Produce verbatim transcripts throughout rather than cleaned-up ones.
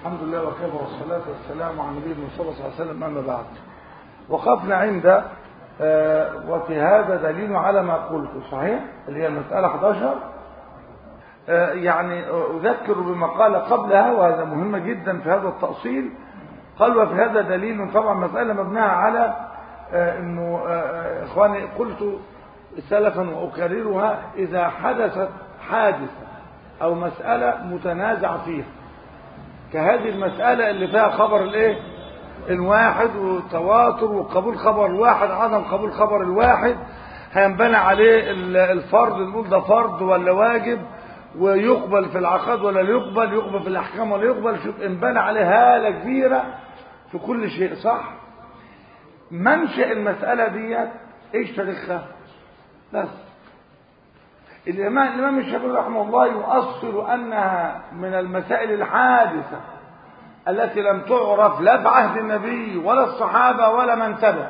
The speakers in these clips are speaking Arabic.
الحمد لله وكفى والصلاة والسلام على النبي صلى الله عليه وسلم. أما بعد، وقفنا عند آه وفي هذا دليل على ما قلته صحيح اللي هي المسألة أحد عشر. آه يعني أذكر بما قال قبلها وهذا مهم جدا في هذا التأصيل. قال وفي هذا دليل، طبعا مسألة مبناها على آه انه آه اخواني قلت سلفا واكررها، اذا حدثت حادثة او مسألة متنازع فيها كهذه المسألة اللي فيها خبر الايه الواحد وتواتر وقبول خبر الواحد عدم قبول خبر الواحد، هينبنى عليه الفرض، نقول ده فرض ولا واجب، ويقبل في العقد ولا يقبل، يقبل في الاحكام ولا يقبل، شوف انبنى عليه هالة كبيرة في كل شيء. صح؟ منشأ المسألة ديت ايش تاريخها؟ بس الإمام الإمام الشافعي رحمه الله يؤصل أنها من المسائل الحادثة التي لم تعرف لا في عهد النبي ولا الصحابة ولا من تبع،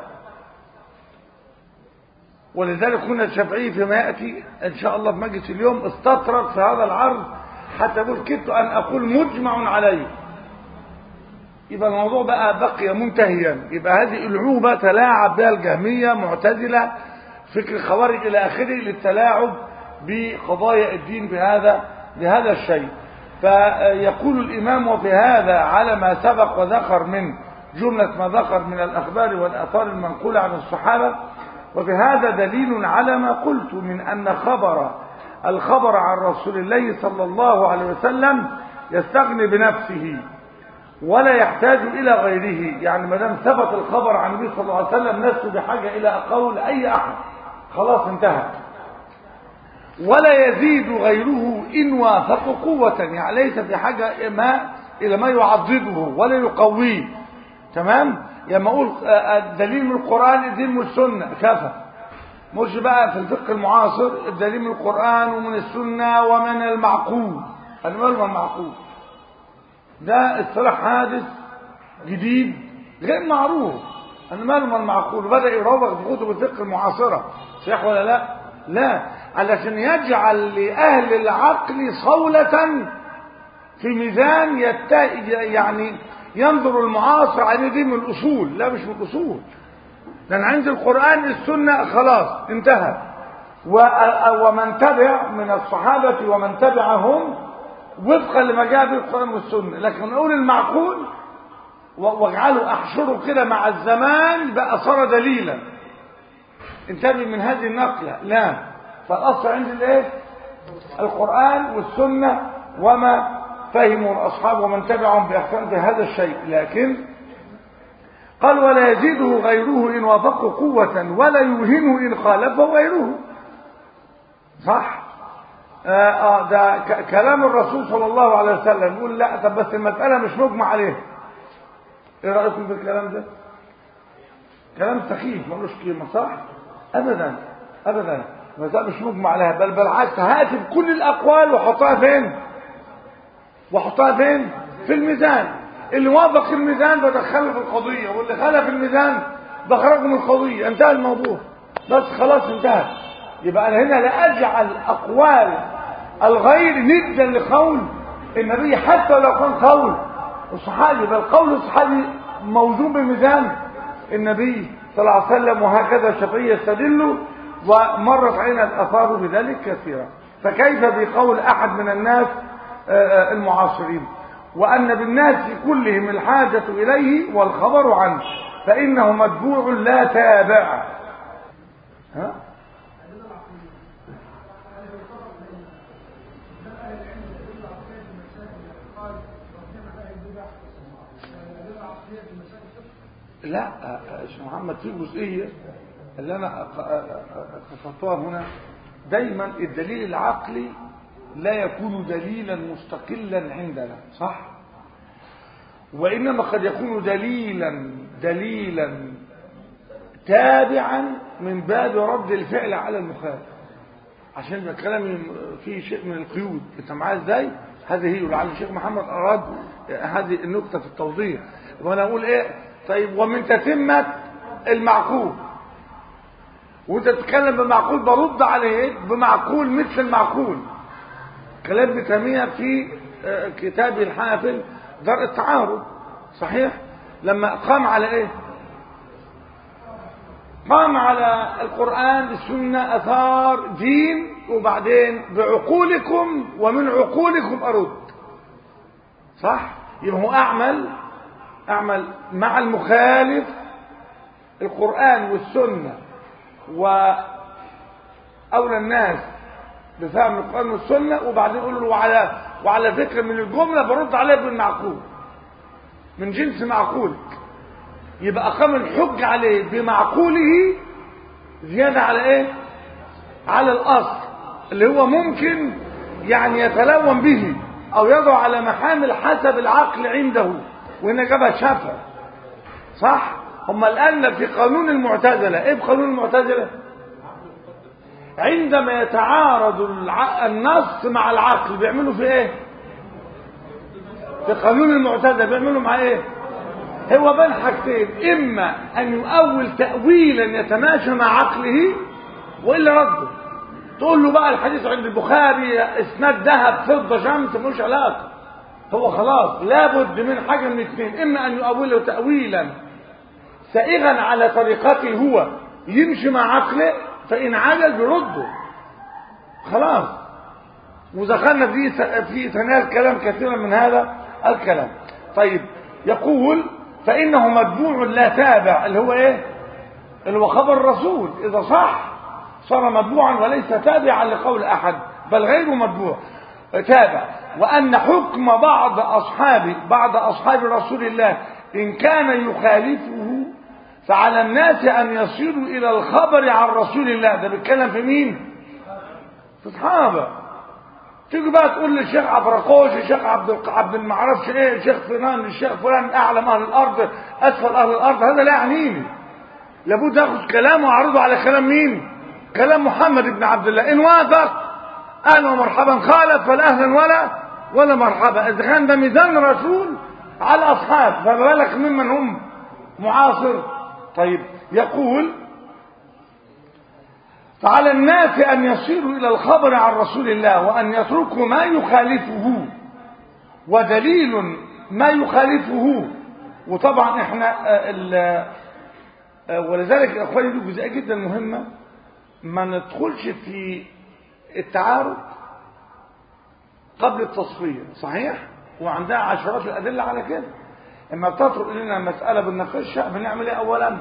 ولذلك هنا الشافعي فيما يأتي إن شاء الله في مجلس اليوم استطرق في هذا العرض حتى يقول كدت أن أقول مجمع عليه، يبقى الموضوع بقى بقي منتهيا، يبقى هذه العوبة تلاعب بها الجهمية معتزلة فكر الخوارج إلى آخره للتلاعب بقضايا الدين بهذا بهذا الشيء. فيقول الإمام وفي هذا على ما سبق وذكر من جملة ما ذكر من الأخبار والآثار المنقولة عن الصحابة، وفي هذا دليل على ما قلت من أن خبر الخبر عن رسول الله صلى الله عليه وسلم يستغني بنفسه ولا يحتاج إلى غيره. يعني ما دام ثبت الخبر عن النبي صلى الله عليه وسلم لست بحاجة إلى قول أي أحد، خلاص انتهى. ولا يزيد غيره إن وافق قوة، يعني ليس في حاجة ما إلى ما يعضده ولا يقويه. تمام؟ لما أقول الدليل من القرآن الدليل من السنة كفى، مش بقى في الفقه المعاصر الدليل من القرآن ومن السنة ومن المعقول. المال والمعقول ده اصطلاح حادث جديد غير معروف. المال والمعقول بدأ يروج في كتب الفقه المعاصرة، صح ولا لا؟ لا، علشان يجعل لأهل العقل صولة في ميزان يت... يعني ينظر المعاصر عليه دي من الأصول. لا، مش من الأصول، لأن عند القرآن السنة خلاص انتهى، و... ومن تبع من الصحابة ومن تبعهم وفقا لما جاء به القرآن والسنة. لكن نقول المعقول واجعله أحشره كده مع الزمان بقى صار دليلا، انتبه من هذه النقلة. لا، فالأصل عند الايه القرآن والسنة وما فهموا الأصحاب ومن تبعهم بإحسان في هذا الشيء. لكن قال ولا يزيده غيره إن وافقه قوة ولا يوهنه إن خالفه غيره. صح؟ آه آه ده كلام الرسول صلى الله عليه وسلم يقول لا طب بس المسألة مش مجمع عليها. ايه رأيكم في الكلام ده؟ كلام سخيف ملوش قيمة. صح؟ ابدا ابدا، المسألة مش مجمع عليها، بل بالعكس هاتي بكل الاقوال وحطها فين وحطها فين في الميزان. اللي وافق الميزان بدخله في القضية، واللي خالف الميزان بخرجه من القضية، انتهى الموضوع بس خلاص انتهى. يبقى انا هنا لا اجعل اقوال الغير ندا لقول النبي حتى لو كان قول الصحابي، بل قول الصحابي موزون بميزان النبي صلى الله عليه وسلم. وهكذا الشافعي يستدل، ومرت علينا الآثار بذلك كثيرا. فكيف بقول أحد من الناس المعاصرين وأن بالناس كلهم الحاجة إليه والخبر عنه فإنه متبوع لا تابع. ها؟ لا يا محمد، في جزئية اللي أنا قصدتها هنا، دايما الدليل العقلي لا يكون دليلا مستقلا عندنا، صح؟ وإنما قد يكون دليلا دليلا تابعا من باب رد الفعل على المخالف، عشان يبقى كلامي فيه شيء من القيود. انت معايا ازاي؟ هذه هي، ولعل الشيخ محمد أراد هذه النقطة في التوضيح. وانا اقول ايه؟ طيب ومن تتمة المعقول، وانت تتكلم بمعقول برد عليه بمعقول مثل المعقول. كلام ابن تيمية في كتاب الحافل درء التعارض. صحيح؟ لما قام على ايه؟ قام على القرآن السنة أثار دين، وبعدين بعقولكم ومن عقولكم أرد. صح؟ يبقى هو أعمل أعمل مع المخالف القرآن والسنة، وأولى الناس بفهم القرآن والسنة، وبعدين يقول له وعلى وعلى فكرة من الجملة برد عليه بالمعقول من جنس معقولك. يبقى أقام الحج عليه بمعقوله زيادة على إيه؟ على الأصل اللي هو ممكن يعني يتلون به أو يضع على محامل حسب العقل عنده، وهنا جابها شافع. صح؟ هم الآن في قانون المعتزلة، إيه بقانون المعتزلة؟ عندما يتعارض النص مع العقل بيعملوا في إيه؟ في قانون المعتزلة بيعملوا مع إيه؟ هو بين حاجتين، إما أن يؤول تأويلا يتماشى مع عقله وإلا رده. تقول له بقى الحديث عند البخاري اسناد ذهب فضة شمس، ملوش علاقة. هو خلاص لابد من حاجة من اثنين، إما أن يؤوله تأويلا سائغا على طريقته هو يمشي مع عقله، فإن عجل برده خلاص. ودخلنا في في ثنايا الكلام كثيرا من هذا الكلام. طيب يقول فإنه متبوع لا تابع، اللي هو ايه؟ اللي هو خبر الرسول، إذا صح صار متبوعا وليس تابعا لقول أحد، بل غير متبوع تابع. وأن حكم بعض أصحاب بعض أصحاب رسول الله إن كان يخالفه فعلى الناس أن يصيروا إلى الخبر عن رسول الله. ده بيتكلم في مين؟ في الصحابة. تيجي بقى تقول للشيخ عبرقوش، الشيخ عبد عبد المعرفش ايه، الشيخ فلان، الشيخ فلان اعلم اهل الارض اسفل اهل الارض، هذا لا يعنيني. لابد اخذ كلامه واعرضه على كلام مين؟ كلام محمد بن عبد الله. ان وافق اهلا ومرحبا، خالف فلا اهلا ولا ولا مرحبا. اذا كان ده ميزان رسول على اصحاب، فما بالك ممن هم معاصر. طيب يقول فعلى الناس أن يصيروا إلى الخبر عن رسول الله وأن يتركوا ما يخالفه، ودليل ما يخالفه. وطبعا احنا ولذلك يا اخواني دي جزئيه جدا مهمه، ما ندخلش في التعارض قبل التصفيه. صحيح؟ وعندها عشرات الادله على كده. اما بتطرق لنا مساله بنناقشها بنعمل ايه؟ اولا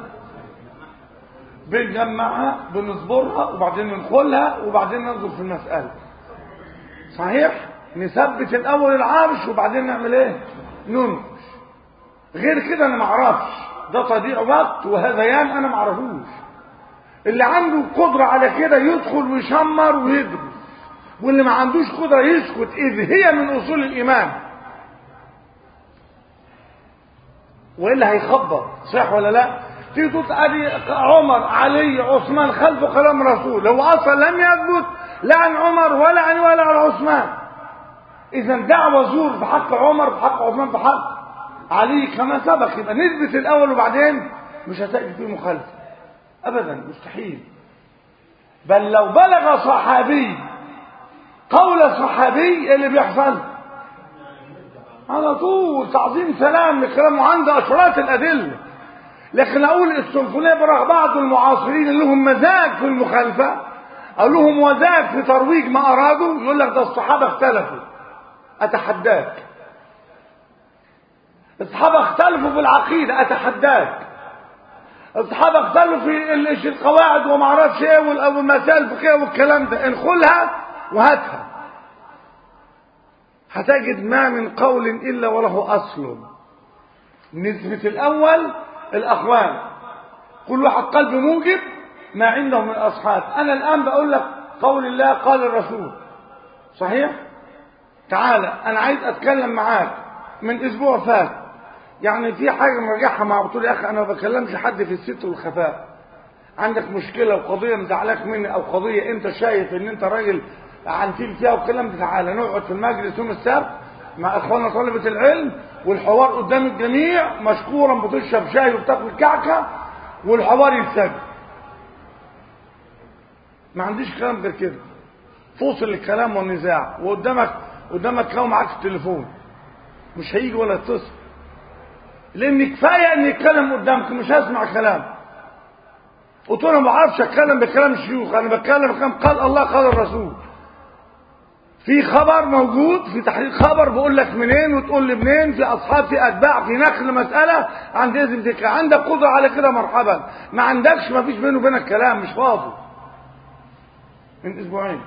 بنجمعها بنصبرها وبعدين ندخلها وبعدين ننظر في المسألة. صحيح؟ نثبت الأول العرش وبعدين نعمل ايه؟ ننقش. غير كده أنا معرفش، ده تضييع وقت وهذيان أنا معرفوش. اللي عنده قدرة على كده يدخل ويشمر ويدرس، واللي ما عندوش قدرة يسكت، إذ هي من أصول الإيمان، وإلا هيخبط. صح ولا لا؟ تيجي تقول ادي عمر علي عثمان خلفه كلام رسول، هو اصلا لم يثبت لا عن عمر ولا عن ولا عن عثمان. اذا دعوه زور في حق عمر في حق عثمان في حق علي كما سبق. يبقى نثبت الاول وبعدين مش هتجد فيه مخالفه ابدا، مستحيل. بل لو بلغ صحابي قول صحابي اللي بيحصل على طول تعظيم سلام لكلامه، عنده اشرات الادله. لكن اقول السنفونيه برغم بعض المعاصرين اللي لهم مزاج في المخالفه او لهم مزاج في ترويج ما ارادوا، يقول لك ده الصحابه اختلفوا. اتحداك. الصحابه اختلفوا في العقيده، اتحداك. الصحابه اختلفوا في القواعد وما اعرفش ايه والمسائل الفقهيه والكلام ده، انخلها وهاتها هتجد ما من قول الا وله اصل. نثبت الاول الأخوان، كل واحد قلب موجب ما عنده من الأصحاب. أنا الآن بقول لك قول الله قال الرسول. صحيح؟ تعالى أنا عايز أتكلم معاك من أسبوع فات، يعني في حاجة مرجعها مع بطول يا أخي أنا ما بكلمش حد في الستر والخفاء. عندك مشكلة وقضية مزعلاك مني أو قضية أنت شايف إن أنت راجل عنتيل فيها والكلام ده، تعالى نقعد في المجلس يوم السبت مع اخواننا طلبة العلم، والحوار قدام الجميع مشكورا، بتشرب شاي وبتاكل كعكة والحوار يتسجل. ما عنديش كلام غير كده، فوصل الكلام والنزاع، وقدامك قدامك كلام معاك التليفون. مش هيجي ولا يتصل، لان كفايه ان يتكلم قدامك مش هسمع كلام. قلت له انا ما بعرفش اتكلم بكلام الشيوخ، انا بتكلم بكلام قال الله قال الرسول. في خبر موجود في تحرير خبر بقول لك منين وتقول لي منين، في اصحاب في اتباع في نقل مساله عند اذن ذكر، عندك قدره على كده مرحبا، ما عندكش ما فيش بينه وبينك كلام، مش فاضي. من اسبوعين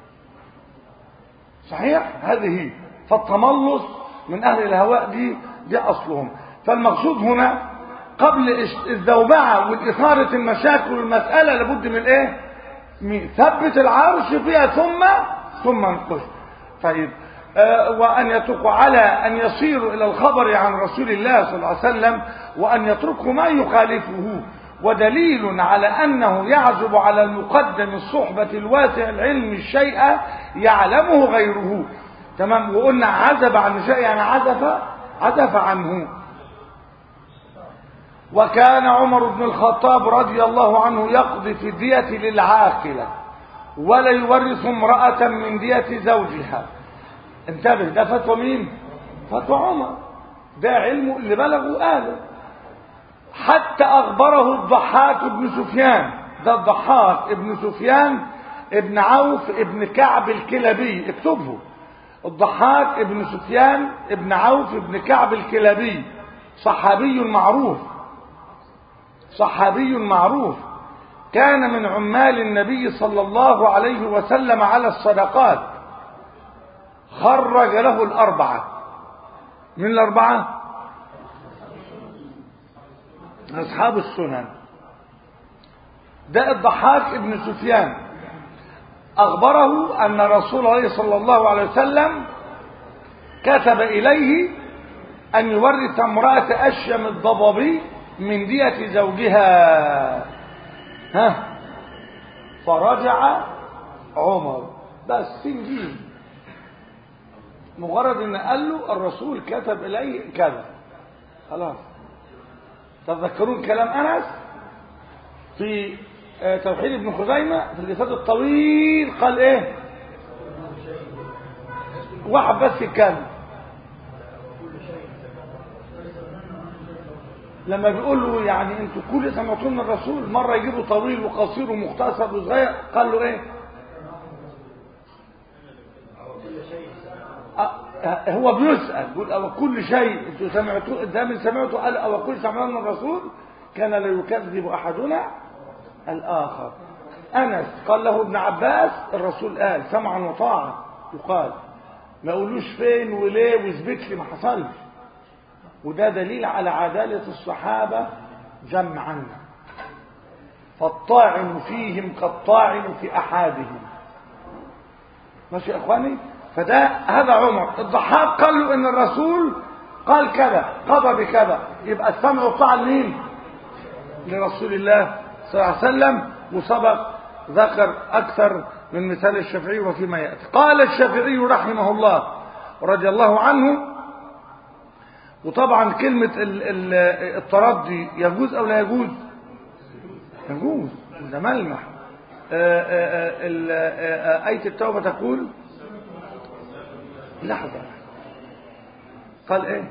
صحيح هذه هي. فالتملص من اهل الهواء دي دي اصلهم. فالمقصود هنا قبل الذوبعه والاثاره المشاكل والمساله لابد من ايه؟ من ثبت العرش فيها ثم ثم انقش. طيب آه وأن يتركوا على أن يصيروا إلى الخبر عن رسول الله صلى الله عليه وسلم وأن يتركوا ما يخالفه. ودليل على أنه يعزب على المقدم الصحبة الواسع العلم الشيء يعلمه غيره. تمام. وقلنا عزب عن شيء يعني عزف عزف عنه. وكان عمر بن الخطاب رضي الله عنه يقضي في الدية للعاقلة ولا يورث امرأة من دية زوجها. انتبه، ده فتوى مين؟ فتوى عمر، ده علمه اللي بلغه قاله. حتى أخبره الضحاك بن سفيان، ده الضحاك ابن سفيان ابن عوف ابن كعب الكلابي، اكتبه، الضحاك ابن سفيان ابن عوف ابن كعب الكلابي، صحابي معروف، صحابي معروف، كان من عمال النبي صلى الله عليه وسلم على الصدقات، خرج له الأربعة. من الأربعة أصحاب السنن. ده الضحاك ابن سفيان أخبره أن رسول الله صلى الله عليه وسلم كتب إليه أن يورث امرأة أشيم الضبابي من دية زوجها. ها فرجع عمر، بس سنجين، مجرد ان قال له الرسول كتب اليه كذا خلاص. تتذكرون كلام انس في توحيد ابن خزيمه في الاسناد الطويل؟ قال ايه؟ واحد بس يتكلم لما بيقول له يعني انتوا كل سمعتون من الرسول، مره يجيبوا طويل وقصير ومختصر وصغير، قال له ايه؟ أه هو بيسأل يقول أو كل شيء انتوا سمعتوه ده من سمعته؟ قال أو كل سمعنا من الرسول كان لا يكذب أحدنا الآخر. أنس قال له ابن عباس الرسول قال سمعا وطاعة، يقال ما يقولوش فين وليه واثبت لي، ما حصلش. وده دليل على عدالة الصحابة جمعا، فالطاعن فيهم كالطاعن في أحدهم. ماشي يا إخواني؟ فده هذا عمر. الضحاك قال له إن الرسول قال كذا قضى بكذا، يبقى السمع والطاعة لمين؟ لرسول الله صلى الله عليه وسلم. وسبق ذكر أكثر من مثال الشافعي وفيما يأتي. قال الشافعي رحمه الله رضي الله عنه، وطبعا كلمة التردي يجوز أو لا يجوز؟ يجوز، ده ملمح. آية التوبة تقول لحظة، قال ايه؟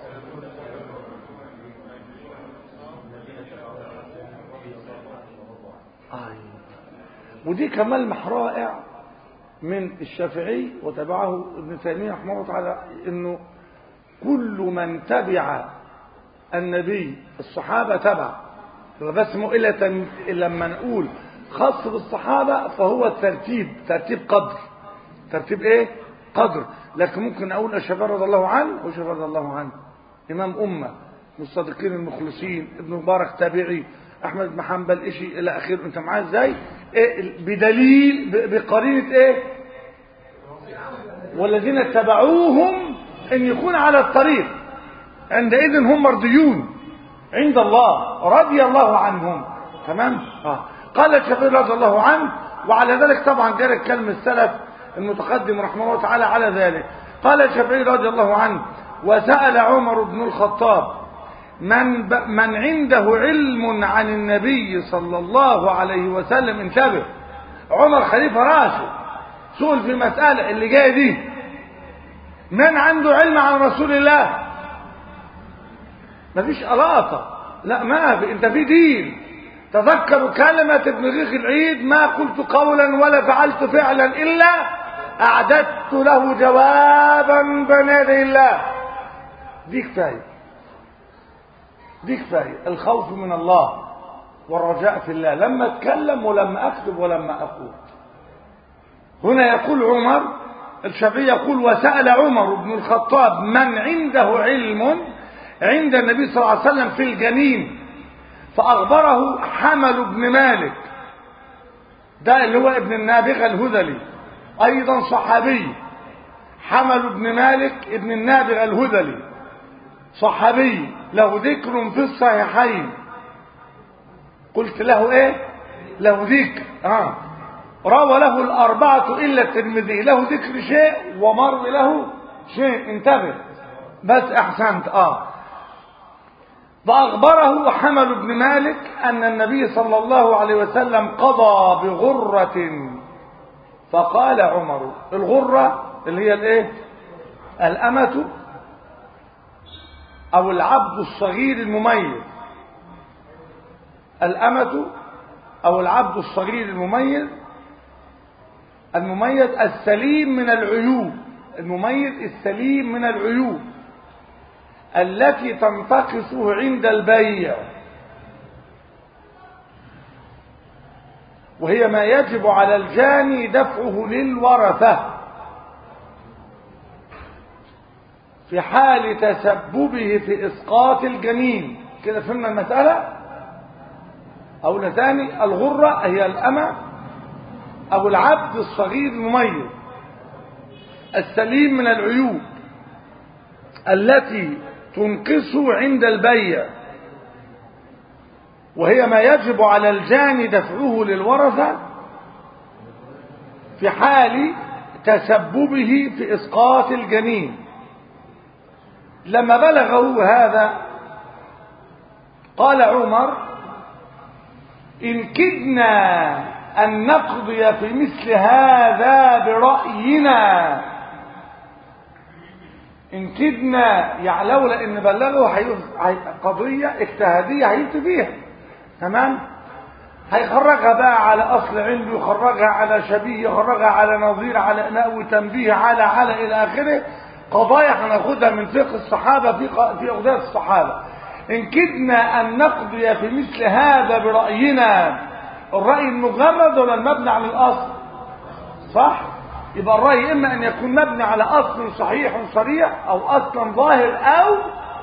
آه. ودي كملمح رائع من الشافعي وتبعه ابن تيمية رحمه الله تعالى، انه كل من تبع النبي الصحابة تبع. بس مؤلة لما نقول خاص بالصحابة فهو الترتيب، ترتيب قدر، ترتيب ايه؟ قدر. لكن ممكن اقول الشافعي رضي الله عنه والشافعي رضي الله عنه امام امه، مصدقين المخلصين، ابن مبارك تابعي، احمد بن حنبل اشي الى اخره. انت معايا ازاي؟ إيه بدليل بقرينه ايه؟ والذين اتبعوهم ان يكون على الطريق عندئذ هم مرضيون عند الله رضي الله عنهم. تمام. اه قال الشافعي رضي الله عنه، وعلى ذلك طبعا جرت كلمه السلف المتقدم رحمه الله تعالى على ذلك. قال الشافعي رضي الله عنه: وسأل عمر بن الخطاب من ب... من عنده علم عن النبي صلى الله عليه وسلم. انتبه، عمر خليفة راشد، سئل في مسألة اللي جاية دي، من عنده علم عن رسول الله؟ مفيش ألاطة، لا ما في، انت في دين. تذكروا كلمة ابن دقيق العيد: ما قلت قولا ولا فعلت فعلا إلا أعددت له جوابا بين يدي الله. دي كفاية، دي كفاية الخوف من الله والرجاء في الله لما اتكلم ولما اكتب ولما اقول. هنا يقول عمر، الشافعي يقول: وسأل عمر بن الخطاب من عنده علم عند النبي صلى الله عليه وسلم في الجنين، فأخبره حمل بن مالك، ده اللي هو ابن النابغة الهذلي، أيضا صحابي. حمل بن مالك ابن النابغة الهذلي صحابي، له ذكر في الصحيحين. قلت له ايه؟ له ذكر. اه روى له الأربعة إلا الترمذي، له ذكر شيء ومر له شيء، انتبه بس، أحسنت. اه فأخبره حمل بن مالك أن النبي صلى الله عليه وسلم قضى بغرة، فقال عمر: الغرة اللي هي الايه؟ الأمة أو العبد الصغير المميز، الأمة أو العبد الصغير المميز، المميز السليم من العيوب، المميز السليم من العيوب التي تنتقصه عند البيع، وهي ما يجب على الجاني دفعه للورثة في حال تسببه في إسقاط الجنين. كده فهمنا المسألة؟ أو ثاني: الغرة هي الأمة أو العبد الصغير المميز السليم من العيوب التي تنقصه عند البيع، وهي ما يجب على الجاني دفعه للورثة في حال تسببه في إسقاط الجنين. لما بلغه هذا قال عمر: إن كدنا أن نقضي في مثل هذا برأينا، إن كدنا يعني لولا إن بلغه قضية اجتهادية هيفتي فيها، تمام؟ هيخرجها بقى على أصل عنده، يخرجها على شبيه، يخرجها على نظير، على نأوي تنبيه، على على إلى آخره. قضايا هناخدها من فقه الصحابة في في قضايا الصحابة. إن كدنا أن نقضي في مثل هذا برأينا، الرأي المجرد ولا المبني على الأصل؟ صح؟ يبقى الرأي إما أن يكون مبني على أصل صحيح صريح، أو أصلا ظاهر، أو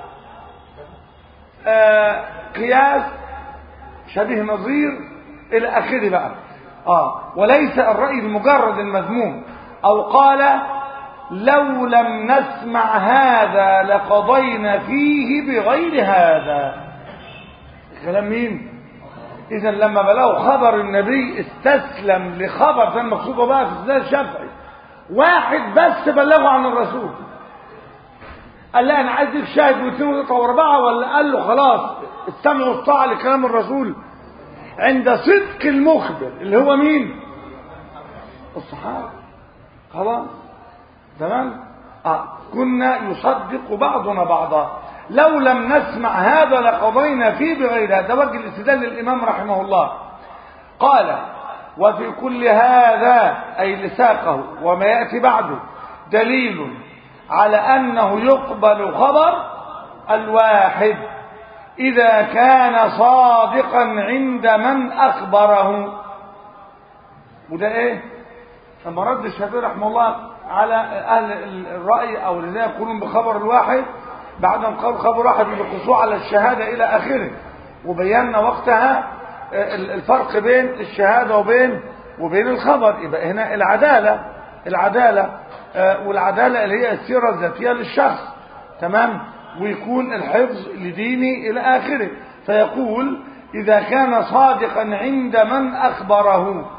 آه قياس شبيه نظير إلى آخره بقى. آه وليس الرأي المجرد المذموم. أو قال: لو لم نسمع هذا لقضينا فيه بغير هذا. كلام مين؟ إذا لما بلغوا خبر النبي استسلم لخبر، ده المقصود بقى في السنة الشافعي، واحد بس بلغه عن الرسول، قال: لا أنا عايز شاهد واثنين وثلاثة وأربعة، ولا قال له خلاص السمع والطاعة لكلام الرسول عند صدق المخبر اللي هو مين؟ الصحابة. خلاص تمام. آه. كنا يصدق بعضنا بعضا. لو لم نسمع هذا لقضينا فيه بغير هذا. وجه الاستدلال للإمام رحمه الله. قال: وفي كل هذا أي لساقه وما يأتي بعده دليل على أنه يقبل خبر الواحد إذا كان صادقا عند من أخبره. وده إيه؟ لما رد الشافعي رحمه الله على أهل الرأي أو الذين يقولون بخبر الواحد، بعد أن قالوا خبر واحد بالخصوص على الشهادة إلى آخره، وبينا وقتها الفرق بين الشهادة وبين وبين الخبر. يبقى هنا العدالة، العدالة والعدالة اللي هي السيرة الذاتية للشخص، تمام، ويكون الحفظ لديني إلى آخره. فيقول: إذا كان صادقا عند من أخبره،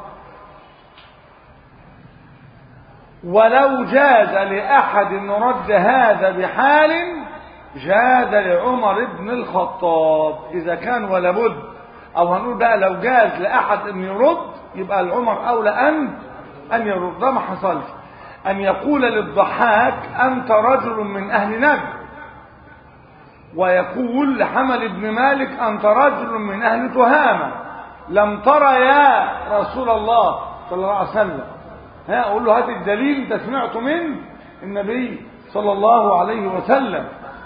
ولو جاز لأحد رد هذا بحال جاز لعمر بن الخطاب. إذا كان ولا بد، أو هنقول بقى لو جاز لأحد أن يرد، يبقى العمر أولى أن أن يرد. ده ما حصلش. أن يقول للضحاك أنت رجل من أهل نجد، ويقول لحمل بن مالك أنت رجل من أهل تهامة، لم ترى يا رسول الله صلى الله عليه وسلم. ها أقول له هات الدليل أنت سمعته من النبي صلى الله عليه وسلم.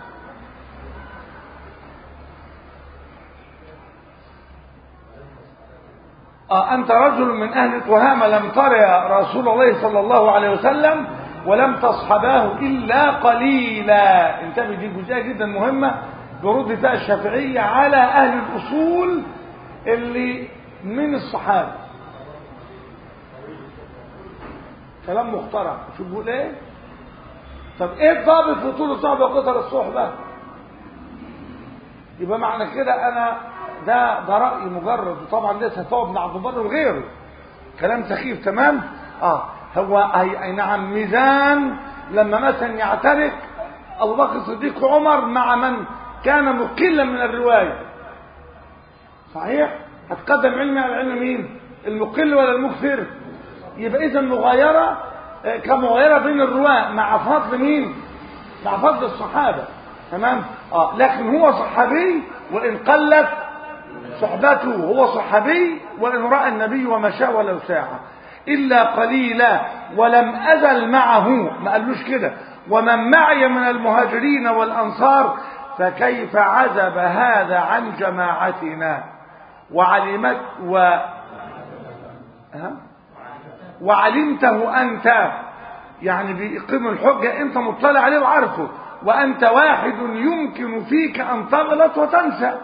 آه أنت رجل من أهل تهامة لم تر يا رسول الله صلى الله عليه وسلم ولم تصحباه إلا قليلا. انتبه، دي جزئية جدا مهمة برد فيها الشافعية على أهل الأصول اللي من الصحابة. كلام مخترع، شو بقول ايه؟ طب ايه الضابط في طول الصحبة وقطر الصحبة؟ يبقى معنى كده انا ده ده رأي مجرد، وطبعا لسه هتقعد مع ابو بكر وغيره كلام سخيف. تمام. اه هو اي نعم ميزان لما مثلا يعترك ابو بكر الصديق وعمر مع من كان مقلا من الروايه، صحيح؟ هتقدم علمي على علم مين؟ المقل ولا المكثر؟ يبقى اذا مغايره كمغايره بين الرواه مع فضل مين؟ مع فضل الصحابه. تمام. اه لكن هو صحابي وان قلت صحبته، هو صحابي وإن رأى النبي ومشى ولو ساعة إلا قليلا ولم أزل معه، ما قالوش كده ومن معي من المهاجرين والأنصار فكيف عزب هذا عن جماعتنا وعلمت و ها؟ وعلمته أنت، يعني بيقيم الحجة أنت مطلع عليه وعارفه، وأنت واحد يمكن فيك أن تغلط وتنسى.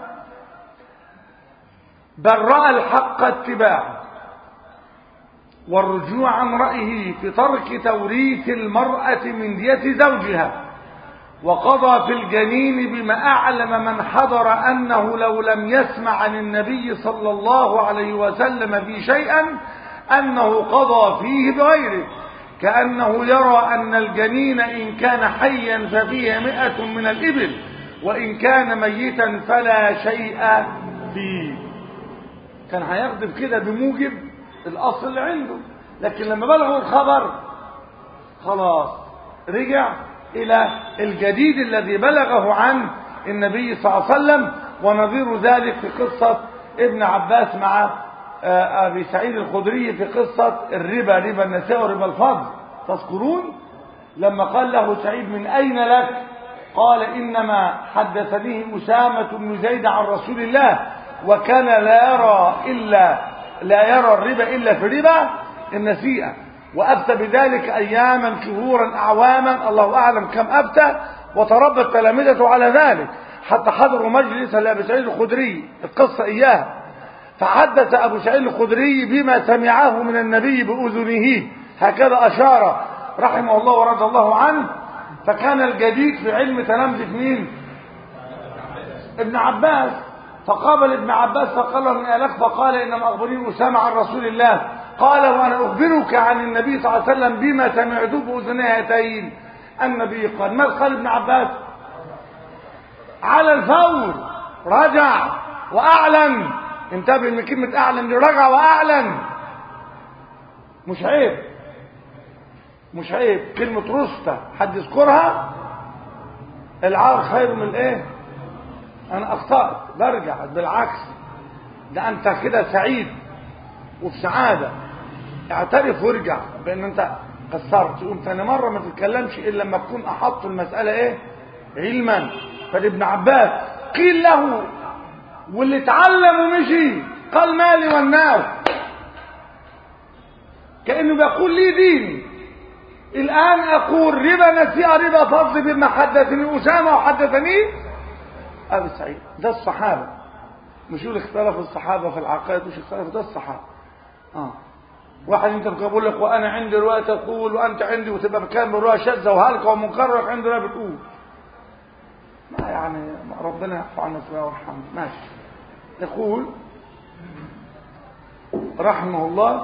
بل رأى الحق اتباعه والرجوع عن رأيه في ترك توريث المرأة من دية زوجها، وقضى في الجنين بما أعلم من حضر أنه لو لم يسمع عن النبي صلى الله عليه وسلم في شيئا أنه قضى فيه بغيره، كأنه يرى أن الجنين إن كان حيا ففيه مئة من الإبل وإن كان ميتا فلا شيء فيه. كان هيخدم كده بموجب الأصل اللي عنده، لكن لما بلغوا الخبر خلاص رجع إلى الجديد الذي بلغه عن النبي صلى الله عليه وسلم. ونظير ذلك في قصة ابن عباس مع أبي سعيد الخدري في قصة الربا، ربا النساء وربا الفضل. تذكرون لما قال له سعيد من أين لك؟ قال إنما حدثني أسامة بن زيد عن رسول الله وكان لا يرى إلا لا يرى الربا إلا في ربا النسيئة، وأفتى بذلك أياما شهورا أعواما الله أعلم كم أفتى، وتربى التلامذة على ذلك حتى حضروا مجلس لأبي سعيد الخدري القصة إياها، فحدث أبو سعيد الخدري بما سمعه من النبي بأذنه، هكذا أشار رحمه الله ورضي الله عنه. فكان الجديد في علم تلامذة مين؟ ابن عباس. فقابل ابن عباس فقال له من أهلك؟ فقال إنما أخبرني أسامة عن رسول الله. قال وأنا أخبرك عن النبي صلى الله عليه وسلم بما سمعته بأذني هاتين. النبي قال ماذا قال ابن عباس؟ على الفور رجع وأعلن. انتبه من كلمة أعلن دي، رجع وأعلن. مش عيب، مش عيب كلمة رستة حد يذكرها. العار خير من الايه؟ انا اخطأت برجع، بالعكس ده انت كده سعيد وفي سعادة. اعترف وارجع بان انت قصرت، تقوم ثاني مرة ما تتكلمش الا لما تكون احط المسألة ايه؟ علما. فابن عباس قيل له واللي اتعلم ومشي قال مالي والناس، كأنه بيقول لي ديني. الآن أقول ربا نسيئة ربا فضل بما حدثني أسامة وحدثني أبي سعيد. ده الصحابة، مش يقول اختلف الصحابة في العقائد، مش اختلف، ده الصحابة. آه. واحد انت بتقول لك وأنا عندي رواية تقول وأنت عندي، وتبقى بكامل رواية شاذة وهلكة ومنكرك عندي رواية بتقول. ما يعني ربنا يعفو عنا ويرحمنا. ماشي. يقول رحمه الله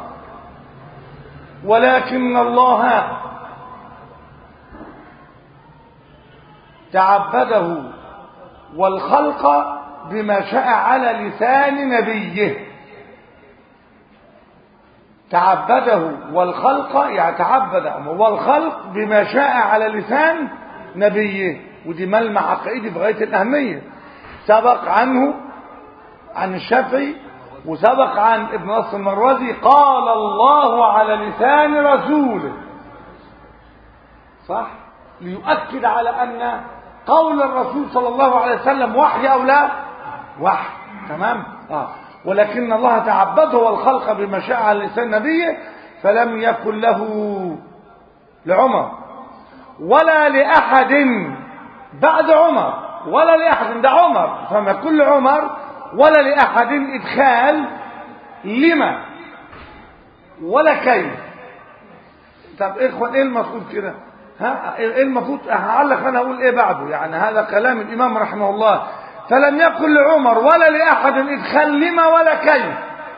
ولكن الله تعبده والخلق بما شاء على لسان نبيه. تعبده والخلق يتعبد والخلق بما شاء على لسان نبيه، ودي ملمح عقائدي في غاية الأهمية. سبق عنه عن الشافعي وسبق عن ابن نصر المروزي قال الله على لسان رسوله، صح، ليؤكد على أن قول الرسول صلى الله عليه وسلم وحي أو لا وحي، تمام. آه. ولكن الله تعبده والخلق بما شاء على لسان نبيه، فلم يكن له لعمر ولا لأحد بعد عمر، ولا لأحد ده عمر، فما كل عمر ولا لأحد إدخال لما ولا كيف. طب إخوان إيه المفروض كده؟ ها إيه المفروض؟ هعلق أنا أقول إيه بعده؟ يعني هذا كلام الإمام رحمه الله. فلم يكن لعمر ولا لأحد إدخال لما ولا كيف،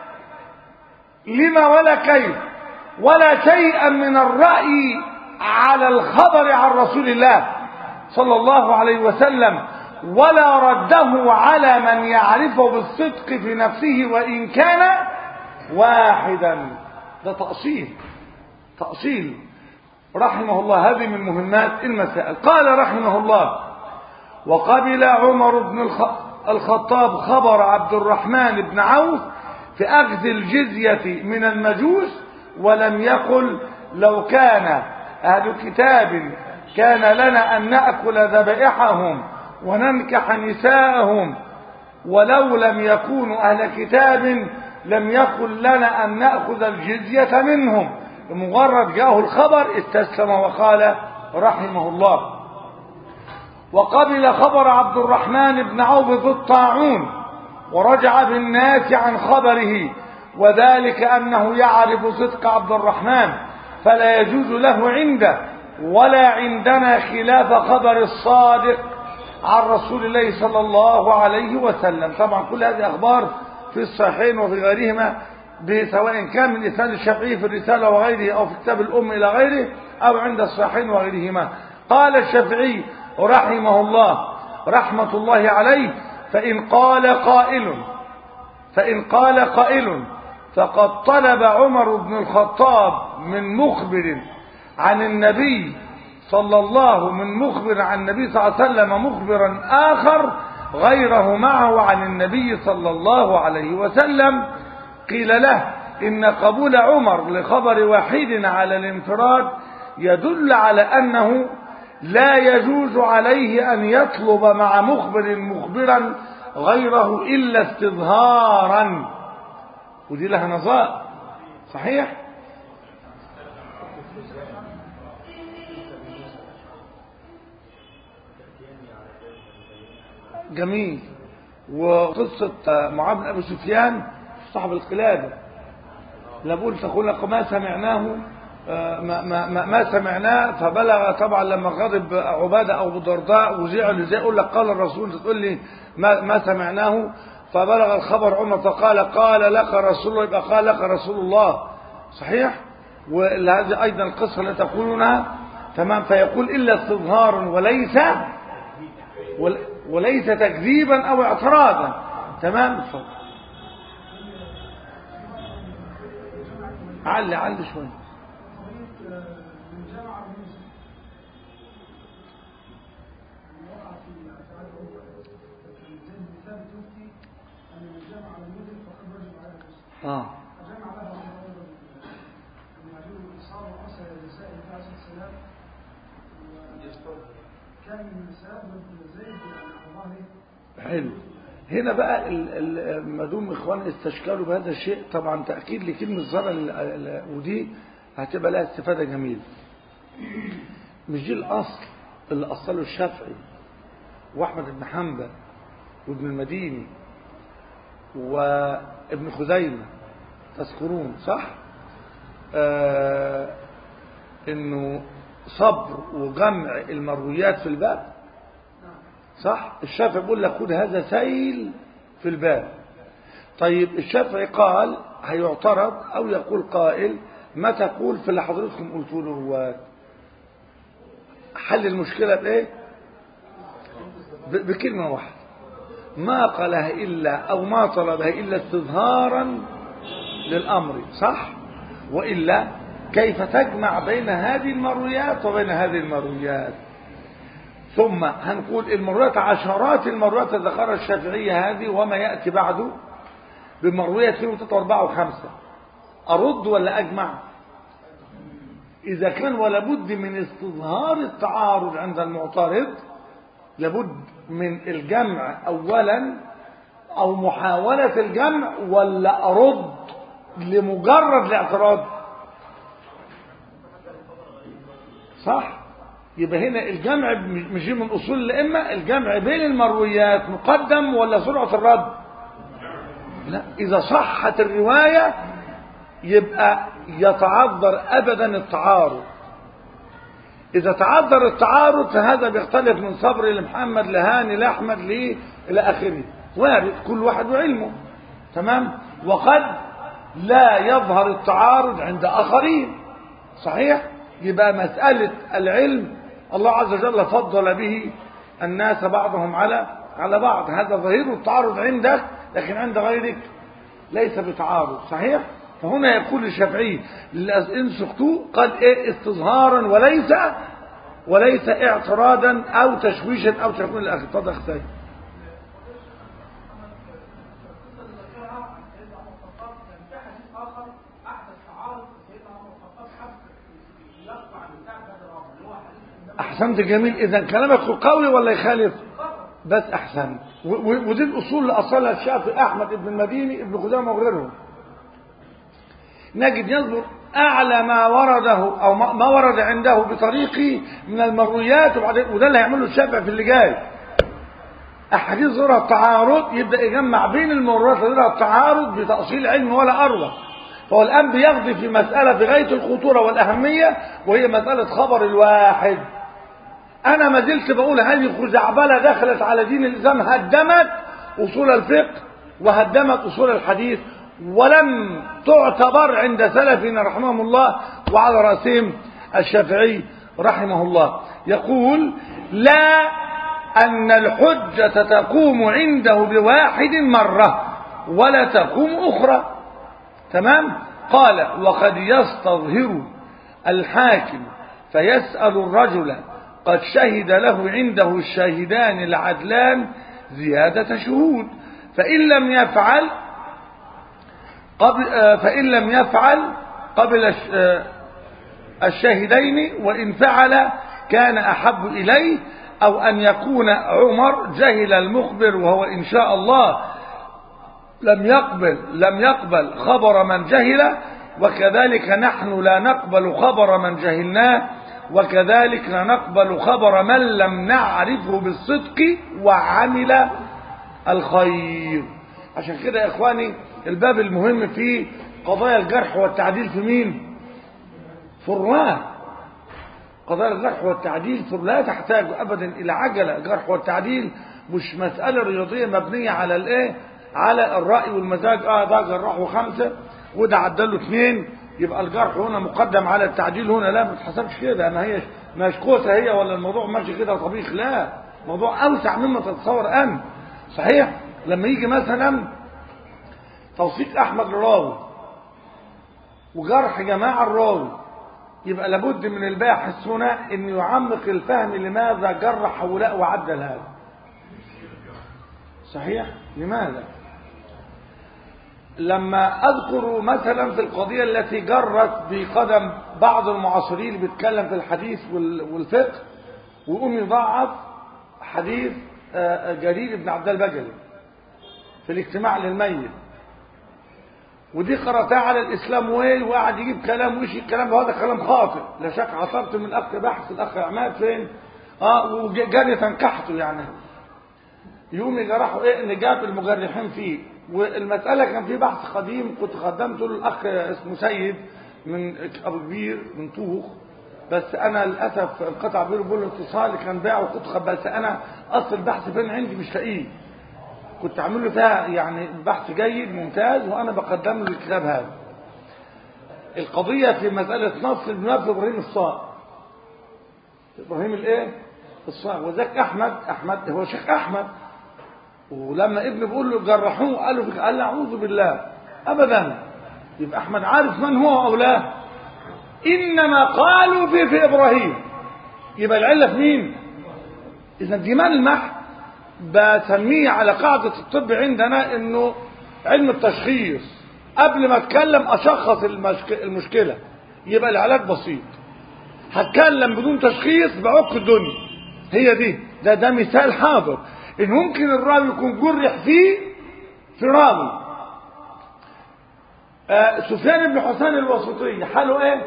لما ولا كيف، ولا شيئا من الرأي على الخبر عن رسول الله صلى الله عليه وسلم، ولا رده على من يعرفه بالصدق في نفسه وإن كان واحدا. ده تأصيل تأصيل رحمه الله. هذه من مهمات المسائل. قال رحمه الله: وقبل عمر بن الخطاب خبر عبد الرحمن بن عوف في أخذ الجزية من المجوس، ولم يقل لو كان أهل كتاب كان لنا أن نأكل ذبائحهم وننكح نساءهم، ولو لم يكونوا أهل كتاب لم يكن لنا أن نأخذ الجزية منهم. بمجرد جاءه الخبر استسلم وقال رحمه الله: وقبل خبر عبد الرحمن بن عوف ذو الطاعون ورجع بالناس عن خبره، وذلك أنه يعرف صدق عبد الرحمن فلا يجوز له عنده ولا عندنا خلاف خبر الصادق عن رسول الله صلى الله عليه وسلم. طبعا كل هذه أخبار في الصحيحين وفي غيرهما، سواء كان من إسناد الشافعي في الرسالة وغيره أو في كتاب الأم إلى غيره أو عند الصحيحين وغيرهما. قال الشافعي رحمه الله رحمة الله عليه: فإن قال قائل فإن قال قائل فقد طلب عمر بن الخطاب من مخبر عن النبي صلى الله من مخبر عن النبي صلى الله عليه وسلم مخبرا آخر غيره معه عن النبي صلى الله عليه وسلم، قيل له إن قبول عمر لخبر واحد على الانفراد يدل على أنه لا يجوز عليه أن يطلب مع مخبر مخبرا غيره إلا استظهارا، ودي لها نظائر. صحيح؟ جميل. وقصة معاذ بن أبي سفيان صاحب القلادة، لابد تقول لك ما سمعناه ما, ما, ما سمعناه، فبلغ طبعا لما غضب عبادة أو أبو الدرداء وزعل زي يقول لك قال الرسول، تقول لي ما, ما سمعناه، فبلغ الخبر عمر فقال قال لك رسول الله، يبقى قال لك رسول الله. صحيح؟ وهذه أيضا القصة التي تقولونها، تمام. فيقول إلا استظهارا وليس وليس تكذيبا أو اعتراضا، تمام. علي علي شوي. اه حلو. هنا بقى ما دام اخواننا استشكلوا بهذا الشيء، طبعا تاكيد لكلمه ظهر، ودي هتبقى لها استفاده جميله. مش دي الاصل اللي اصله الشافعي واحمد بن حنبل وابن المديني وابن خزيمه، تذكرون صح؟ آه انه صبر وجمع المرويات في الباب، صح؟ الشافعي بيقول لك خد هذا سيل في الباب. طيب الشافعي قال هيعترض او يقول قائل ما تقول في اللي حضرتكم قلتوا له رواة؟ حل المشكله بايه؟ بكلمه واحده، ما قالها الا او ما طلبها الا استظهارا للامر، صح؟ وإلا كيف تجمع بين هذه المرويات وبين هذه المرويات؟ ثم هنقول المرويات عشرات المرويات ذكرها الشافعية هذه وما يأتي بعده بمروية اثنين وثلاثة وأربعة وخمسة. أرد ولا أجمع؟ إذا كان ولا بد من استظهار التعارض عند المعترض، لابد من الجمع أولا أو محاولة الجمع، ولا أرد لمجرد الاعتراض؟ صح؟ يبقى هنا الجمع مش من أصول الأئمة، الجمع بين المرويات مقدم ولا سرعة الرد؟ لا، إذا صحت الرواية يبقى يتعذر أبدا التعارض. إذا تعذر التعارض فهذا بيختلف من صبري لمحمد لهاني لأحمد ليه إلى آخره، وارد كل واحد وعلمه. تمام. وقد لا يظهر التعارض عند آخرين. صحيح. يبقى مسألة العلم الله عز وجل فضل به الناس بعضهم على على بعض، هذا ظهير التعارض عندك، لكن عند غيرك ليس بتعارض. صحيح. فهنا يقول الشافعي إن سقطوا قد إيه استظهارا وليس وليس اعتراضا أو تشويشا أو تشويشا الأخ. اتفضل أختي. أحسنت جميل. إذا كلامك قوي ولا يخالف؟ بس أحسن. ودي الأصول اللي أصلها الشافعي أحمد ابن المديني ابن خزامة وغيرهم. نجد ينظر أعلى ما ورده أو ما ورد عنده بطريقه من المرويات، وده اللي هيعمله الشافعي في اللي جاي. أحاديث ظهرها التعارض يبدأ يجمع بين المرويات ظهرها التعارض بتأصيل علم ولا أروع. فهو الآن بيقضي في مسألة في غاية الخطورة والأهمية، وهي مسألة خبر الواحد. أنا ما زلت بقول هذه خزعبلة دخلت على دين الإسلام، هدمت أصول الفقه وهدمت أصول الحديث، ولم تعتبر عند سلفنا رحمهم الله، وعلى رأسهم الشافعي رحمه الله. يقول لا أن الحجة تقوم عنده بواحد مرة ولا تقوم أخرى. تمام. قال وقد يستظهر الحاكم فيسأل الرجل قد شهد له عنده الشاهدان العدلان زيادة شهود، فإن لم يفعل قبل فإن لم يفعل قبل الشاهدين، وإن فعل كان أحب إليه، أو أن يكون عمر جهل المخبر وهو إن شاء الله لم يقبل لم يقبل خبر من جهل، وكذلك نحن لا نقبل خبر من جهلناه، وكذلك لا نقبل خبر من لم نعرفه بالصدق وعمل الخير. عشان كده يا إخواني الباب المهم في قضايا الجرح والتعديل في مين؟ في الرواة. قضايا الجرح والتعديل لا تحتاج أبدا إلى عجلة. جرح والتعديل مش مسألة رياضية مبنية على الإيه؟ على الرأي والمزاج. اه ده جرحه خمسة وده عدله اثنين، يبقى الجرح هنا مقدم على التعديل هنا. لا، ما تحسبش كده. ما هي مش كوسه هي ولا الموضوع ماشي كده طبيخ. لا، موضوع اوسع مما تتصور انت. صحيح. لما يجي مثلا توثيق احمد للراوي وجرح جماعه الراوي، يبقى لابد من الباحث هنا ان يعمق الفهم لماذا جرح هؤلاء وعدل هذا. صحيح. لماذا؟ لما أذكر مثلا في القضية التي جرت بقدم بعض المعاصرين اللي بيتكلم في الحديث والفقه، ويقوم يضعف حديث جرير بن عبد البجلي في الاجتماع للميت، ودي قرأتها على الإسلام ويل، وقعد يجيب كلام ويشي الكلام، وهذا كلام خاطئ لا شك. عصرت من الأخ بحث الأخ عماد فين اه وجاري تنكحته يعني، يقوم يجرحوا ايه ان جاب المجرحين فيه. والمسألة كان في بحث قديم كنت قدمته للأخ اسمه سيد من أبو كبير من طوخ، بس أنا للأسف انقطع بينه وبين الاتصال، كان باعه وكنت خبأت. أنا أصل البحث فين عندي مش لاقيه، كنت عامل له فيها يعني بحث جيد ممتاز، وأنا بقدم له الكتاب هذا. القضية في مسألة نص ابن إبراهيم الصائغ. إبراهيم الإيه؟ الصائغ. وذاك أحمد أحمد هو شيخ أحمد، ولما ابنه بيقول له جرحوه قال له قال له اعوذ بالله ابدا، يبقى أحمد عارف من هو أو لا؟ إنما قالوا في, في إبراهيم. يبقى العلة في مين؟ إذا دي ملمح بسميه على قاعدة الطب عندنا إنه علم التشخيص، قبل ما أتكلم أشخص المشكلة، يبقى العلاج بسيط. هتكلم بدون تشخيص بعك الدنيا. هي دي ده ده مثال حاضر إن ممكن الراوي يكون جرح فيه في راوي. آه سفيان بن حسين الوسطي حاله ايه؟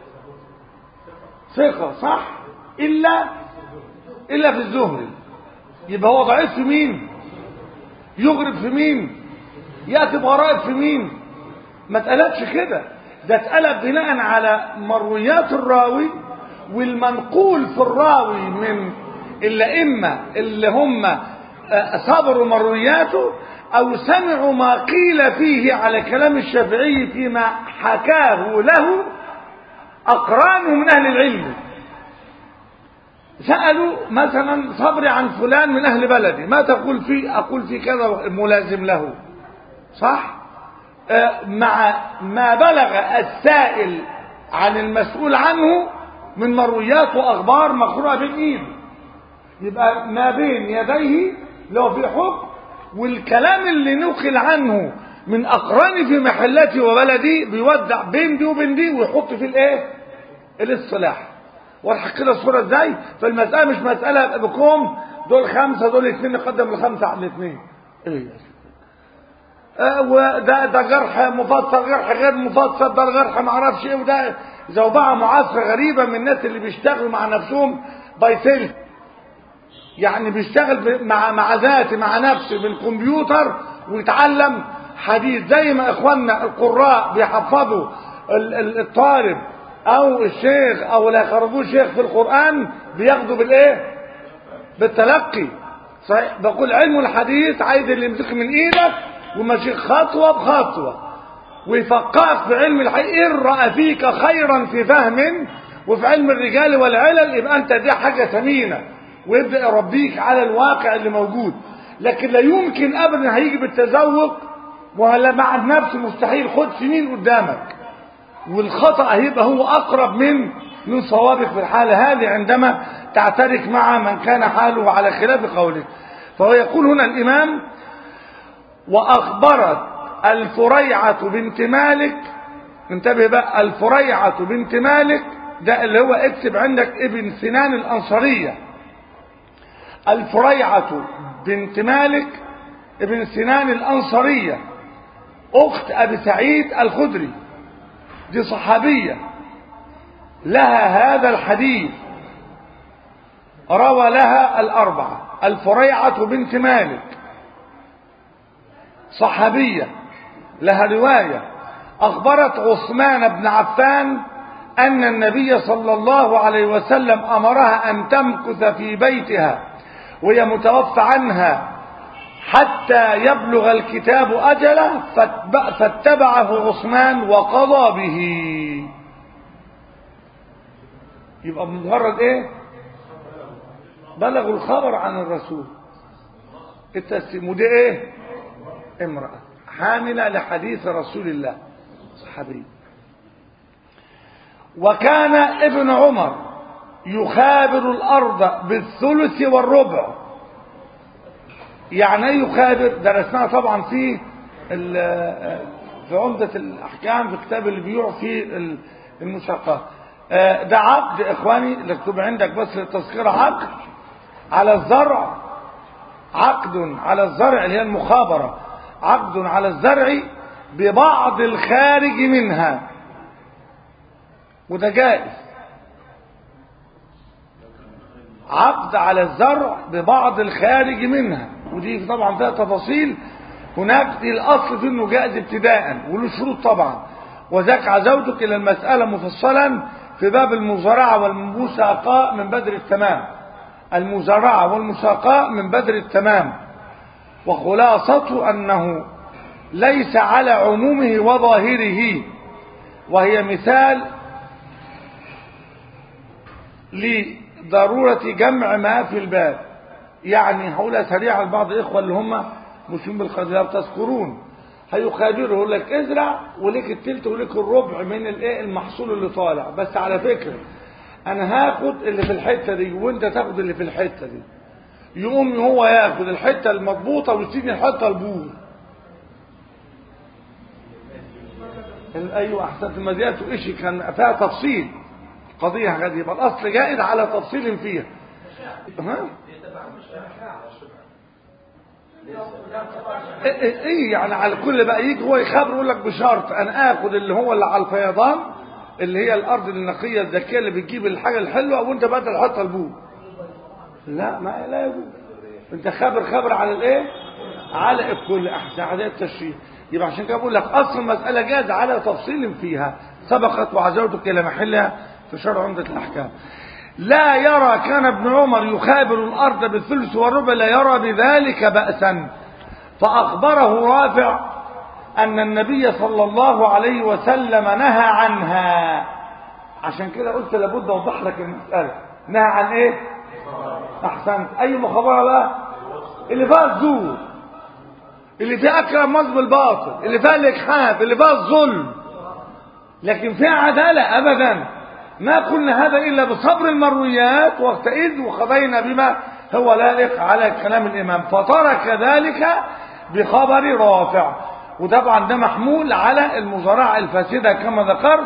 ثقة صح؟ إلا إلا في الزهري. يبقى هو ضعيف في مين؟ يغرب في مين؟ يأتي بغرائب في مين؟ ما اتقلبش كده، ده اتقلب بناء على مرويات الراوي والمنقول في الراوي من الأئمة اللي هم صبروا مروياته أو سمعوا ما قيل فيه على كلام الشافعي فيما حكاه له أقرانه من أهل العلم. سألوا مثلا صبري عن فلان من أهل بلدي، ما تقول فيه؟ أقول في كذا ملازم له، صح؟ آه مع ما بلغ السائل عن المسؤول عنه من مرويات وأخبار مقروءة بالإيد، يبقى ما بين يديه لو في حكم، والكلام اللي نقل عنه من أقراني في محلتي وبلدي بيودع بين دي وبين دي ويحط في الايه؟ الاصطلاح. واضحك كده الصورة ازاي؟ فالمسألة مش مسألة بكم دول خمسة دول اثنين نقدم الخمسة على الاثنين. ايه آه وده ده جرح مفصل، جرح غير مفصل، ده جرح ما اعرفش ايه، وده زوبعة معاصرة غريبة من الناس اللي بيشتغلوا مع نفسهم باي سيلف، يعني بيشتغل مع مع ذاته مع نفسه بالكمبيوتر ويتعلم حديث، زي ما اخواننا القراء بيحفظوا الطالب او الشيخ او لا يخرجوه شيخ في القرآن بياخدوا بالايه؟ بالتلقي. صحيح بقول علم الحديث عايز اللي يمسك من ايدك وماشي خطوة بخطوة ويفقهك في علم الحديث. ان رأى فيك خيرا في فهم وفي علم الرجال والعلل يبقى انت دي حاجة ثمينة، ويبدأ يربيك على الواقع اللي موجود. لكن لا يمكن ابدا هيجي بالتذوق ولا مع النفس، مستحيل. خد سنين قدامك والخطأ هيبقى هو اقرب من من صوابك في الحالة هذه عندما تعترك مع من كان حاله على خلاف قولك. فهو يقول هنا الامام: واخبرت الفريعة بنت مالك. انتبه بقى، الفريعة بنت مالك ده اللي هو اكتب عندك ابن سنان الانصارية. الفريعة بنت مالك ابن سنان الأنصارية أخت أبي سعيد الخدري، دي صحابية لها هذا الحديث، روى لها الأربعة. الفريعة بنت مالك صحابية لها رواية، أخبرت عثمان بن عفان أن النبي صلى الله عليه وسلم أمرها أن تمكث في بيتها وهي متوفى عنها حتى يبلغ الكتاب أجله، فاتبعه عثمان وقضى به. يبقى مجرد ايه؟ بلغوا الخبر عن الرسول التسليم. ودي ايه؟ امرأة حاملة لحديث رسول الله صحابي. وكان ابن عمر يخابر الأرض بالثلث والربع. يعني ايه يخابر؟ درسناها طبعا في في عمدة الأحكام في كتاب اللي بيوع في المشقة. ده عقد إخواني اللي اكتب عندك بس للتذكرة، عقد على الزرع، عقد على الزرع اللي هي المخابرة، عقد على الزرع ببعض الخارج منها، وده جائز. عقد على الزرع ببعض الخارج منها، ودي طبعا فيها تفاصيل. هناك في الأصل في انه جائز ابتداء وله شروط طبعا، وذاك عزوتك إلى المسألة مفصلا في باب المزارعة والمساقاة من بدر التمام. المزارعة والمساقاة من بدر التمام، وخلاصته أنه ليس على عمومه وظاهره، وهي مثال لضرورة جمع ما في الباب. يعني هقولها سريعا لبعض الإخوة اللي هم مسلمين بالقضية. تذكرون هيخابره يقول لك ازرع وليك التلت وليك الربع من الايه المحصول اللي طالع، بس على فكره انا هاخد اللي في الحته دي وانت تاخد اللي في الحته دي. يقوم هو ياخد الحته المضبوطه ويسيبني الحته البور. ايوه احسنت. المزيات وإشي كان فيها تفصيل قضيه هذه، يبقى الاصل جائز على تفصيل فيها. ها ايه يعني على كل بقى يجي هو يخبر يقول لك بشرط انا اخد اللي هو اللي على الفيضان اللي هي الارض النقيه الذكيه اللي بتجيب الحاجه الحلوه وانت بقى تحطها البوم. لا ما لا يجوز. انت خبر خبر على الايه على الكل احسن عادات التشريع. يبقى عشان كده بقول لك اصل المساله جاز على تفصيل فيها سبقت وعزوتك الى محلها في شرع عمدة الاحكام. لا يرى كان ابن عمر يخابر الارض بالثلث والربع لا يرى بذلك بأسا، فاخبره رافع ان النبي صلى الله عليه وسلم نهى عنها. عشان كده قلت لابد اوضح لك المساله. نهى عن ايه؟ احسنت. اي مخابره بقى؟ اللي فيها الزور، اللي فيها اكرم مصب الباطل، اللي فيها الاجحاف، اللي فيها الظلم. لكن فيها عداله ابدا. ما قلنا هذا الا بصبر المرويات واختئذ وقضينا بما هو لائق على كلام الامام، فترك ذلك بخبر رافع. وطبعا ده محمول على المزارعه الفاسده كما ذكرت.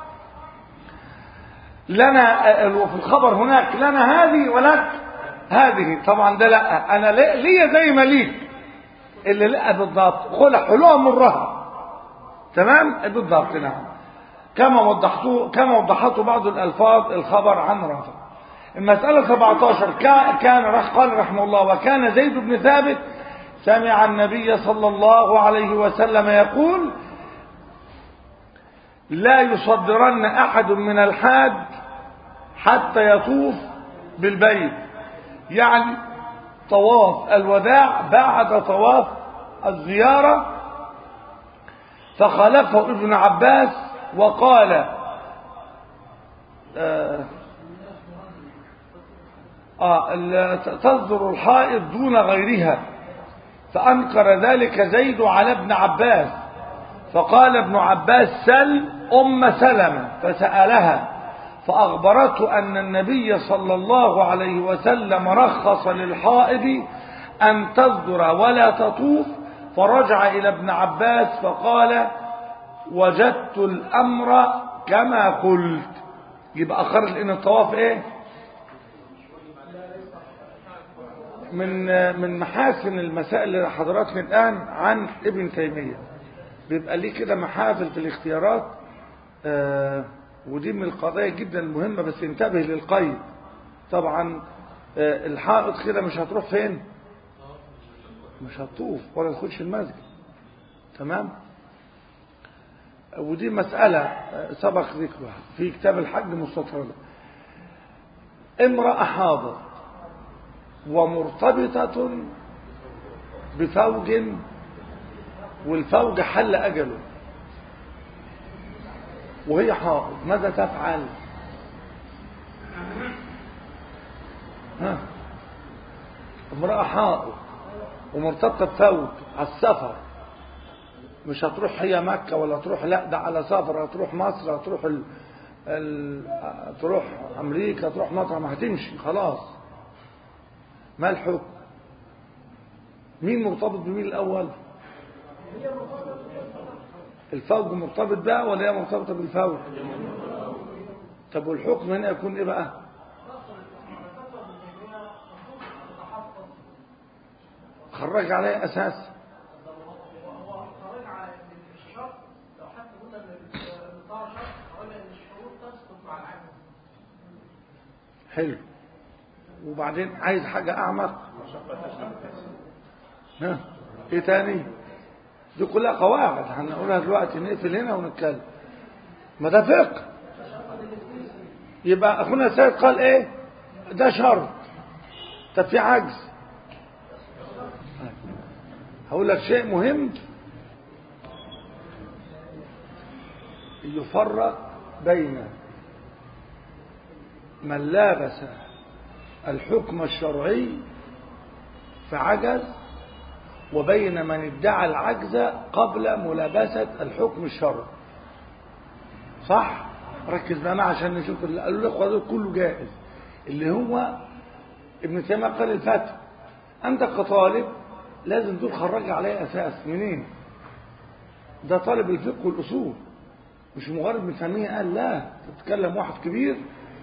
لنا في الخبر هناك لنا هذه ولك هذه. طبعا ده لا، انا ليا زي ما ليك اللي لا بالضبط خلع حلوها مرها. تمام بالضبط. نعم كما وضحته كما وضحته بعض الالفاظ الخبر عن رافع. المساله سبعة عشر كان قال رحمه الله وكان زيد بن ثابت سمع النبي صلى الله عليه وسلم يقول لا يصدرن احد من الحاج حتى يطوف بالبيت، يعني طواف الوداع بعد طواف الزيارة. فخالفه ابن عباس وقال آه آه تصدر الحائض دون غيرها، فأنكر ذلك زيد على ابن عباس. فقال ابن عباس سل أم سلمة فسألها فأخبرته أن النبي صلى الله عليه وسلم رخص للحائض أن تصدر ولا تطوف. فرجع إلى ابن عباس فقال وجدت الأمر كما قلت. يبقى أخر لأن الطواف إيه؟ من من محاسن المسائل اللي حضراتنا الآن عن ابن تيمية بيبقى ليه كده محافل في الاختيارات. آه ودي من القضايا جدا المهمة، بس انتبه للقيد. طبعا آه الحائط كده مش هتروح فين؟ مش هتطوف ولا تخش المسجد. تمام. ودي مسألة سبق ذكرها في كتاب الحج مستطردة. امرأة حاضر ومرتبطة بفوج والفوج حل أجله وهي حائض، ماذا تفعل؟ ها؟ امرأة حائض ومرتبطة بفوج على السفر، مش هتروح هي مكة ولا تروح، لا ده على سفر، هتروح مصر، هتروح ال... ال... تروح أمريكا، تروح مطعم، هتمشي خلاص. ما الحكم؟ مين مرتبط بمين الأول؟ الفوج مرتبط بقى ولا هي مرتبطة بالفوج؟ طب والحكم هنا يكون ايه بقى؟ خرج عليه أساس. حلو. وبعدين عايز حاجة أعمق. ها ايه تاني؟ دي كلها قواعد هنقولها دلوقتي، نقفل هنا ونتكلم. ما ده فقه. يبقى اخونا السيد قال ايه؟ ده شرط. طب في عجز. هقول لك شيء مهم يفرق بين من لابس الحكم الشرعي فعجز وبين من ادعى العجز قبل ملابسة الحكم الشرعي. صح؟ ركز معنا عشان نشوف اللي قالوا لك وهذا كله جائز، اللي هو ابن تيمية قال الفتح. أنت كطالب لازم دول خرج عليه أساس منين؟ ده طالب الفقه والأصول، مش مجرد ابن تيمية قال لا، تتكلم واحد كبير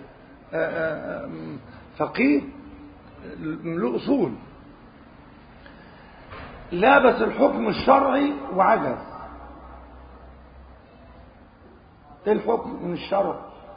فقيه له أصول، لابس الحكم الشرعي وعجز. ايه الحكم من الشرع؟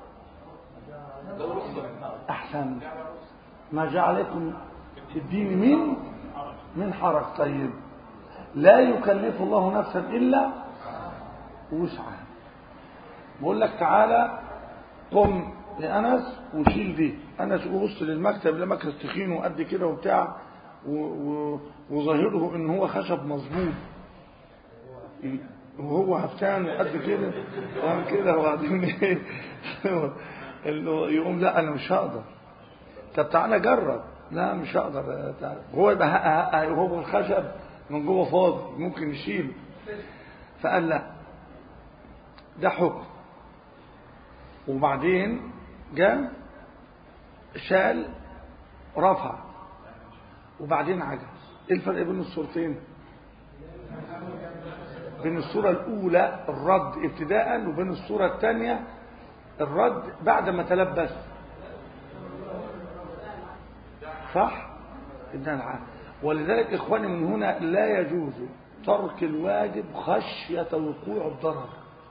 احسن، ما جعلكم في الدين من من حرج. طيب لا يكلف الله نفسا الا وسعها. بقول لك تعالى قم يا انس وشيل دي. انس وبص للمكتب، لمكتب تخين وقد كده وبتاع وظاهره ان هو خشب مظبوط وهو هفتان وقد كده وقام كده وبعدين ايه يقوم لا انا مش هقدر. طب تعالى جرب. لا مش هقدر. هو يبقى هو الخشب من جوه فاضي ممكن يشيله. فقال لا، ده حكم. وبعدين جاء شال رفع وبعدين عجز. ايه الفرق بين الصورتين؟ بين الصورة الأولى الرد ابتداء وبين الصورة الثانية الرد بعد ما تلبس. صح؟ ولذلك إخواني من هنا لا يجوز ترك الواجب خشية وقوع الضرر.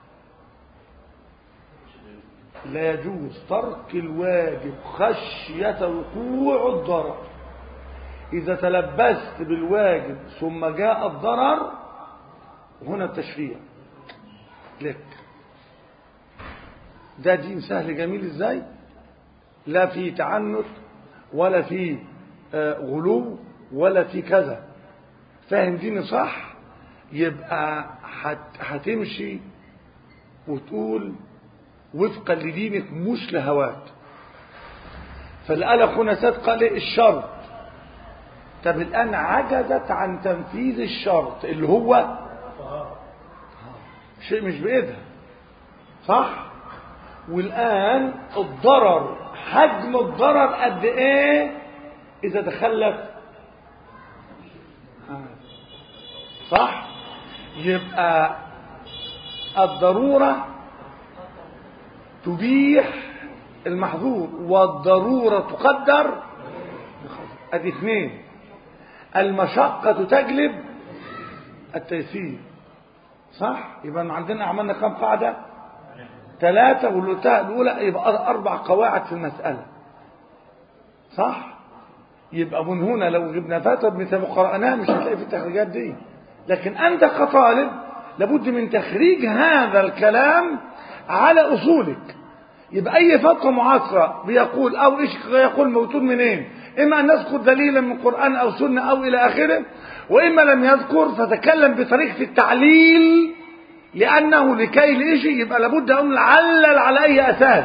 لا يجوز ترك الواجب خشية وقوع الضرر. إذا تلبست بالواجب ثم جاء الضرر هنا التشريع لك. ده دين سهل جميل ازاي؟ لا في تعنت ولا في غلو ولا في كذا. فاهم ديني صح؟ يبقى هتمشي وتقول وفقا لدينك مش لهواك. فالآلة خنسات قال الشرط. طب الآن عجزت عن تنفيذ الشرط اللي هو شيء مش بإيدها. صح؟ والآن الضرر، حجم الضرر قد إيه إذا تخلف. صح؟ يبقى الضرورة تبيح المحظور والضرورة تقدر. ادي اثنين. المشقة تجلب التيسير. صح؟ يبقى عندنا عملنا كم قاعدة؟ ثلاثة، والأولى يبقى أربع قواعد في المسألة. صح؟ يبقى من هنا لو جبنا فتوى ابن تيمية قرأناها مش هتلاقي في التخريجات دي. لكن أنت كطالب لابد من تخريج هذا الكلام على أصولك. يبقى أي فتوى معاصرة بيقول أو إيش يقول موجود منين؟ إما أن نذكر دليلا من القرآن أو سنة أو إلى آخره، وإما لم يذكر فتكلم بطريقة التعليل، لأنه لكي لإشي يبقى لابد أن نعلل على أي أساس.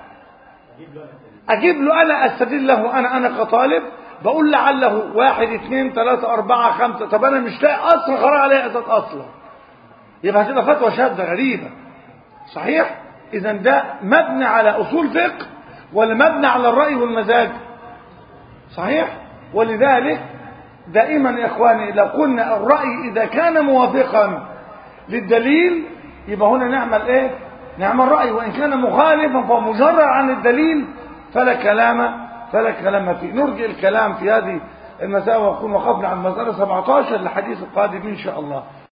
أجيب له أنا أستدل له أنا أنا كطالب بقول لعله واحد اثنين ثلاثة أربعة خمسة. طب أنا مش لاقي أصلا قرار عليه أساس أصلا، يبقى هتبقى فتوى شاذة غريبة. صحيح؟ إذا ده مبني على أصول فقه ولا مبني على الرأي والمزاج؟ صحيح؟ ولذلك دائما يا إخواني لو قلنا الرأي إذا كان موافقا للدليل يبقى هنا نعمل إيه؟ نعمل رأي، وإن كان مخالفا فمجرد عن الدليل فلا كلام فلا كلام فيه. نرجع الكلام في هذه المسألة ونكون وقفنا عن مسألة سبعة عشر لحديث القادم إن شاء الله.